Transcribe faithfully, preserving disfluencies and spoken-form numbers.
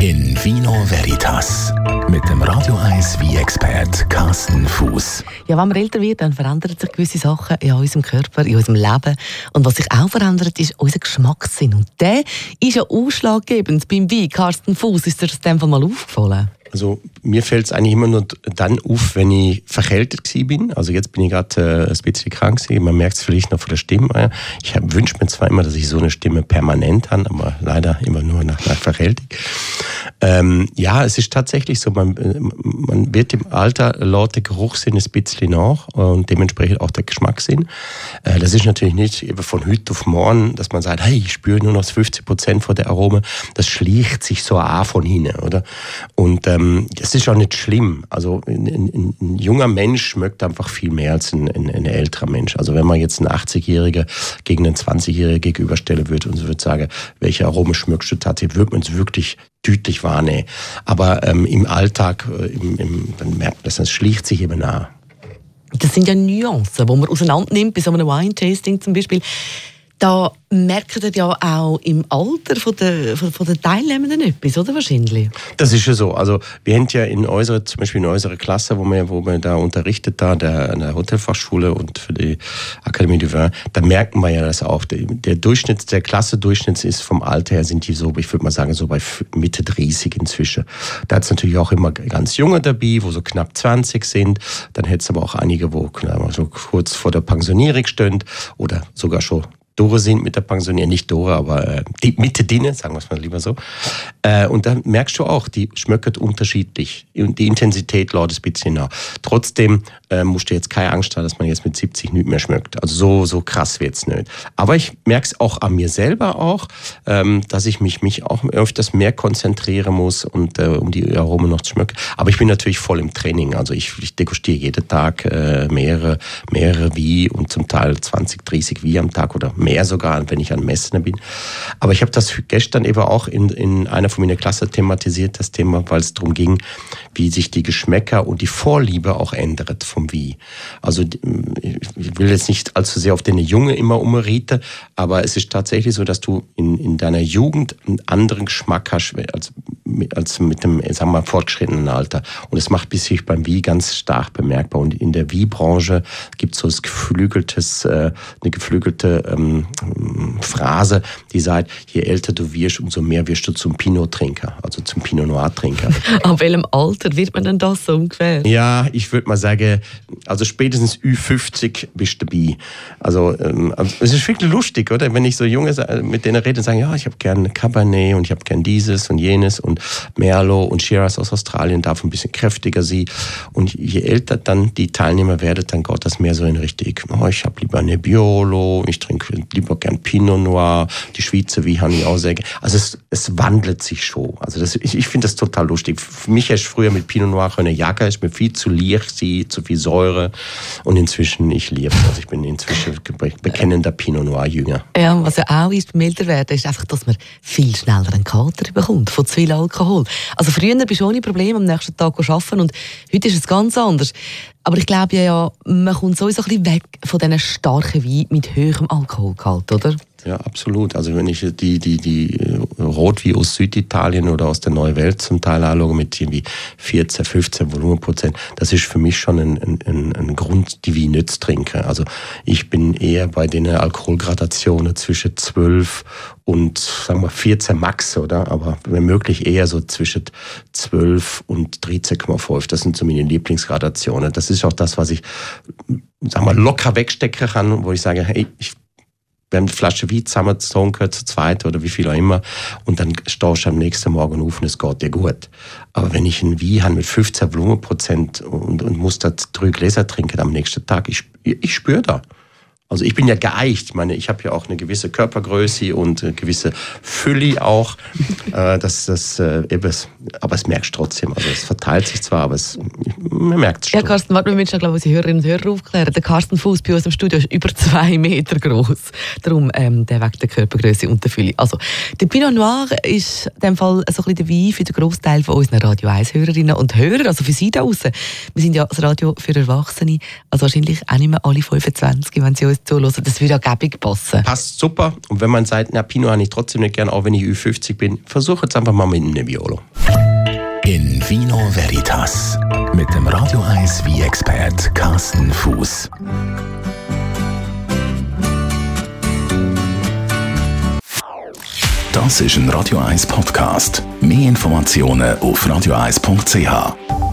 in Vino Veritas mit dem Radio eins Wein-Expert Carsten Fuß. Ja, wenn man älter wird, dann verändern sich gewisse Sachen in unserem Körper, in unserem Leben. Und was sich auch verändert, ist unser Geschmackssinn. Und der ist ja ausschlaggebend beim Wein. Carsten Fuß, ist dir das in dem Fall mal aufgefallen? Also mir fällt es eigentlich immer nur dann auf, wenn ich verkältet bin. Also jetzt bin ich gerade äh, ein bisschen krank. Man merkt es vielleicht noch von der Stimme. Ich wünsche mir zwar immer, dass ich so eine Stimme permanent habe, aber leider immer nur nach einer Verkältung. Ähm, ja, es ist tatsächlich so, man, man wird im Alter lässt der Geruchssinn ein bisschen nach und dementsprechend auch der Geschmackssinn. Äh, das ist natürlich nicht von heute auf morgen, dass man sagt, hey, ich spüre nur noch fünfzig Prozent von der Arome. Das schlicht sich so an von hinten, oder? Und ähm, das ist auch nicht schlimm. Also ein, ein, ein junger Mensch schmeckt einfach viel mehr als ein, ein, ein älterer Mensch. Also wenn man jetzt einen achtzigjährigen gegen einen zwanzigjährigen gegenüberstellen würde und so würde sagen, welche Arome schmeckst du tatsächlich, würde man es wirklich deutlich wahrnehmen. Aber ähm, im Alltag, äh, im, im, dann merkt man das, das schlicht sich eben an. Das sind ja Nuancen, die man auseinander nimmt, bei so einem Wine-Tasting zum Beispiel. Da merkt ihr ja auch im Alter von der, von, von der Teilnehmenden etwas, oder wahrscheinlich? Das ist ja so. Also wir haben ja in unserer, zum Beispiel in unserer Klasse, wo wir, wo wir da unterrichtet, da der, an der Hotelfachschule und für die Akademie du Vin, da merken wir ja das auch. Der, der Durchschnitt, der Klasse-Durchschnitt ist vom Alter her, sind die so, ich würde mal sagen, so bei Mitte dreißig inzwischen. Da hat es natürlich auch immer ganz Junge dabei, wo so knapp zwanzig sind. Dann hätte es aber auch einige, wo so kurz vor der Pensionierung stehen oder sogar schon Dore sind mit der Pensionierung, nicht Dore, aber äh, die Mitte Dinne, sagen wir es mal lieber so. Äh, und dann merkst du auch, die schmecken unterschiedlich. Und die Intensität lädt ein bisschen nach. Trotzdem äh, musst du jetzt keine Angst haben, dass man jetzt mit siebzig nicht mehr schmeckt. Also so, so krass wird's nicht. Aber ich merke es auch an mir selber auch, ähm, dass ich mich, mich auch öfters mehr konzentrieren muss, und, äh, um die Aromen noch zu schmecken. Aber ich bin natürlich voll im Training. Also ich, ich degustiere jeden Tag äh, mehrere, mehrere Wein und zum Teil zwanzig, dreißig Wein am Tag oder mehr sogar, wenn ich an Messen bin. Aber ich habe das gestern eben auch in, in einer von meiner Klasse thematisiert, das Thema, weil es darum ging, wie sich die Geschmäcker und die Vorliebe auch ändert vom Wein. Also ich will jetzt nicht allzu sehr auf den Junge immer umreden, aber es ist tatsächlich so, dass du in, in deiner Jugend einen anderen Geschmack hast als, als mit dem, sagen wir mal, fortgeschrittenen Alter. Und es macht sich beim Wein ganz stark bemerkbar. Und in der Weinbranche gibt es so das geflügeltes, äh, eine geflügelte ähm, Phrase, die sagt, je älter du wirst, umso mehr wirst du zum Pinot-Trinker, also zum Pinot Noir-Trinker. Ab welchem Alter wird man denn das so ungefähr? Ja, ich würde mal sagen, also spätestens Ü fünfzig bist du dabei. Also, ähm, also es ist wirklich lustig, oder? Wenn ich so Junge mit denen rede und sage, ja, ich habe gerne Cabernet und ich habe gerne dieses und jenes und Merlot und Shiraz aus Australien darf ein bisschen kräftiger sein. Und je älter dann die Teilnehmer werden, dann geht das mehr so in Richtung, oh, ich habe lieber Nebbiolo, ich trinke lieber gern Pinot Noir, die Schweizer wie habe ich auch sehr gerne. Also es, es wandelt sich schon. Also das, ich, ich finde das total lustig. Für mich ist früher mit Pinot Noir eine Jacke, ist mir viel zu leicht, zu viel Säure. Und inzwischen, ich liebe es. Also ich bin inzwischen bekennender Pinot Noir-Jünger. Ja, was ja auch ist beim Älterwerden, ist einfach, dass man viel schneller einen Kater bekommt von zu viel Alkohol. Also früher bist du ohne Probleme am nächsten Tag arbeiten und heute ist es ganz anders. Aber ich glaube ja, man kommt sowieso ein bisschen weg von diesen starken Weinen mit hohem Alkoholgehalt, oder? Ja, absolut. Also wenn ich die, die, die Rotwein aus Süditalien oder aus der Neuen Welt zum Teil anschaue mit irgendwie vierzehn, fünfzehn Volumenprozent, das ist für mich schon ein, ein, ein Grund, die Wein nicht zu trinken. Also ich bin eher bei den Alkoholgradationen zwischen zwölf und sagen wir vierzehn Max, oder? Aber wenn möglich eher so zwischen zwölf und dreizehn Komma fünf. Das sind so meine Lieblingsgradationen. Das ist auch das, was ich, sagen wir, locker wegstecken kann, wo ich sage, hey, ich wir haben eine Flasche Wein zusammengezogen, gehört zu zweit oder wie viel auch immer, und dann stehst du am nächsten Morgen auf und es geht dir gut. Aber wenn ich einen Wein habe mit fünfzehn Volumenprozent und, und muss da drei Gläser trinken am nächsten Tag, ich, ich spüre da. Also ich bin ja geeicht, ich meine, ich habe ja auch eine gewisse Körpergröße und eine gewisse Fülle auch. äh, das, das, äh, eben, aber es merkst du trotzdem. Also es verteilt sich zwar, aber es, man merkt es schon. Ja, Carsten, warte, wir müssen glaube ich, unsere Hörerinnen und Hörer aufklären. Der Carsten Fuß bei uns im Studio ist über zwei Meter groß. Darum ähm, der wegen der Körpergröße und der Fülle. Also der Pinot Noir ist in dem Fall so ein bisschen der Wein für den Großteil von unseren Radio eins Hörerinnen und Hörer. Also für Sie da draussen. Wir sind ja das Radio für Erwachsene. Also wahrscheinlich auch nicht mehr alle fünfundzwanzig, wenn Sie uns zuhören. Das würde ja gäbig passen. Passt super. Und wenn man sagt, na, Pinot habe ich trotzdem nicht gern, auch wenn ich Ü fünfzig bin, versuche es einfach mal mit einem Nebbiolo. In Vino Veritas mit dem Radio eins Wein-Expert Carsten Fuß. Das ist ein Radio eins Podcast. Mehr Informationen auf radio eins punkt c h.